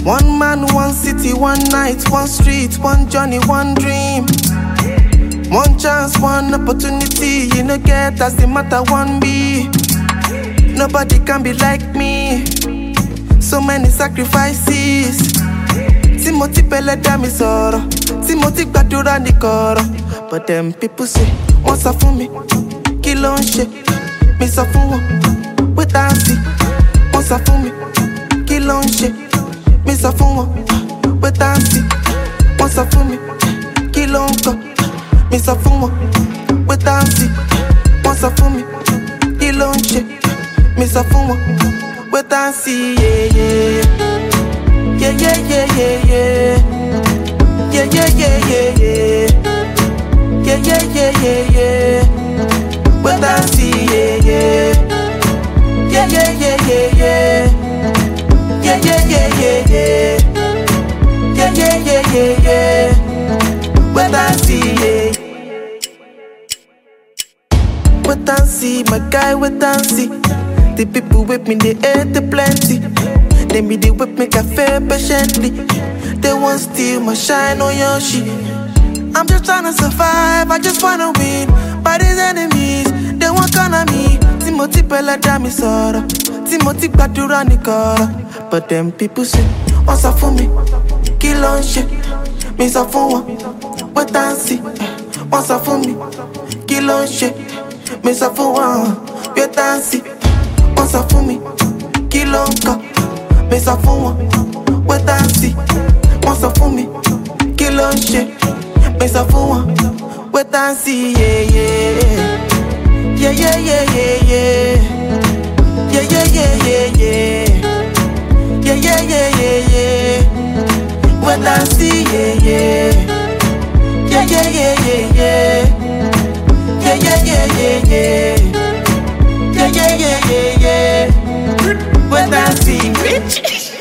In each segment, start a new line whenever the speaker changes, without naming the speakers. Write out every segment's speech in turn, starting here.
One man, one city, one night, one street, one journey, one dream. One chance, one opportunity, you no get, that's the matter, one be. Nobody can be like me. So many sacrifices. Timothy Pele dami sọ̀rọ̀, Timothy gbàdúrà ní kọ̀rọ̀. But them people say, wọ́n sọ fún mi, kí ló ń ṣe? Mi sọ fún wọn, pé dáǹsì. Wọ́n sọ fún mi, kí ló ń ṣe? Mi sọ fún wọn, pé dáǹsì. Wọ́n sọ fún mi, kí ló ń kọ? Mi sọ fún wọn, pé dáǹsì. Wọ́n sọ fún mi, kí ló ń ṣe? Mi sọ fún wọn, pé dáǹsì. Yeah, yeah, yeah, yeah, yeah. Yeah, yeah, yeah, yeah, yeah. Yeah, yeah, yeah, yeah, yeah. Pé dáǹsì, yeah, yeah. Yeah, yeah, yeah, yeah, yeah. Yeah, yeah, yeah, yeah, yeah. Yeah, yeah, yeah, yeah, yeah. Pé dáǹsì, yeah. Pé dáǹsì, my guy, with dáǹsì. The people with me, they hate the plenty. They me they whip make I fail patiently. They won't steal my shine on your shit. I'm just trying to survive, I just wanna win. By these enemies, they won't come at me. Timothy Pele dami sọ̀rọ̀, Timothy gbàdúrà ní kọ̀rọ̀. But them people say, wọ́n sọ fún mi, kí ló ń ṣe? Mi sọ fún wọn, pé dáǹsì. Wọ́n sọ fún mi, kí ló ń ṣe? Mi sọ fún wọn, pé dáǹsì. Wọ́n sọ fún mi, kí ló ń kọ? Mi sọ fún wọn, pé dáǹsì. Wọ́n sọ fún mi, kí ló ń ṣe? Mi sọ fún wọn, pé dáǹsì. Yeah, yeah. Yeah, yeah, yeah, yeah, yeah. Yeah, yeah, yeah, yeah, yeah. Yeah, yeah, yeah, yeah, yeah. Pé dáǹsì, yeah, yeah. Yeah, yeah, yeah, yeah, yeah. Yeah, yeah, yeah, yeah, yeah. Yeah, yeah, yeah, yeah, yeah. Pé dáǹsì, bitch.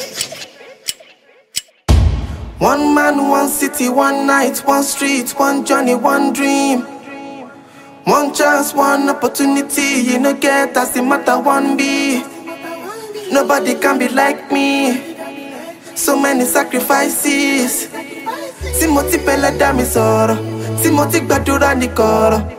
One man, one city, one night, one street, one journey, one dream. One chance, one opportunity, you no get, that's the matter, one be. Nobody can be like me. So many sacrifices. Timothy Pele dami sọ̀rọ̀, Timothy gbàdúrà ní kọ̀rọ̀.